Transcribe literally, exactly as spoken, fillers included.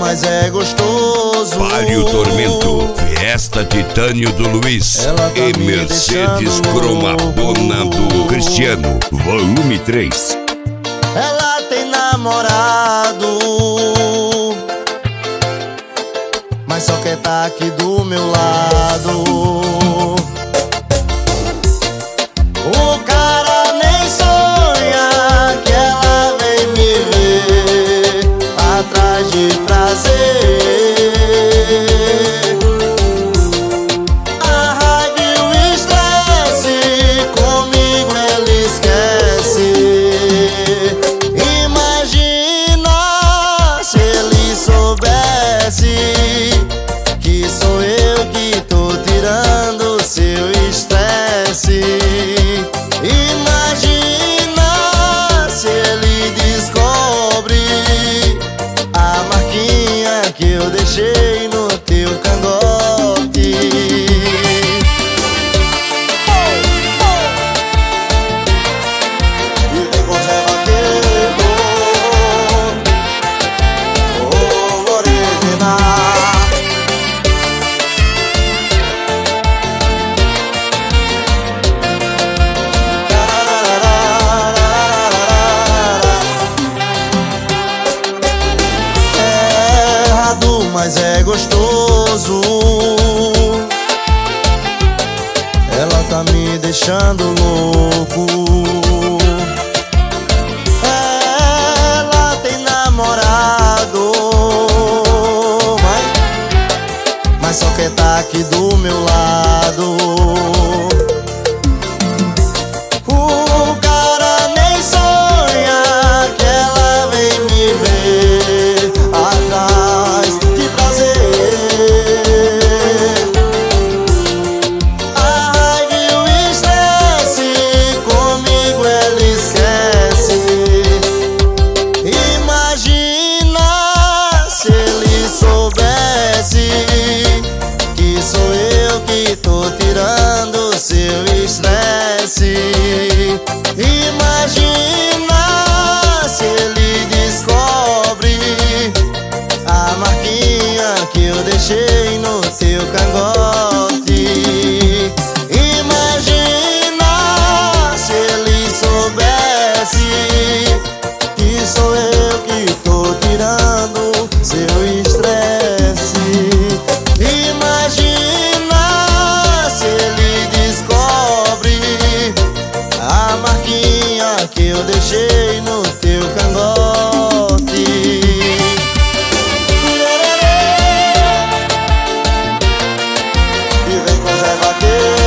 mas é gostoso. Palio Tormento, Fiesta Titânio do Luiz Ela tá e me Mercedes deixando Cromadona do Cristiano, volume três. Ela tem namorado, mas só quer tá aqui do meu lado. O cara nem sonha que ela vem me ver atrás de prazer. A raiva e o estresse comigo ele esquece. Imagina se ele soubesse que sou eu que tô tirando seu estresse. Imagina se ele descobre a marquinha que eu deixei no teu cangote. E vem com Zé Vaqueiro, oh, original. Mas é gostoso. Ela tá me deixando louco. Ela tem namorado, mas, mas só quer tá aqui do meu lado. O cara nem sonha que ela vem me ver atrás de prazer. A raiva e o estresse comigo ele esquece. Imagina se ele soubesse que sou eu que tô tirando seu estresse. Imagina se ele descobre a marquinha que eu deixei no teu cangote. Imagina se ele soubesse que sou eu que tô tirando seu estresse. Imagina se ele descobre a marquinha que eu deixei no teu cangote. E vem com Zé Vaqueiro.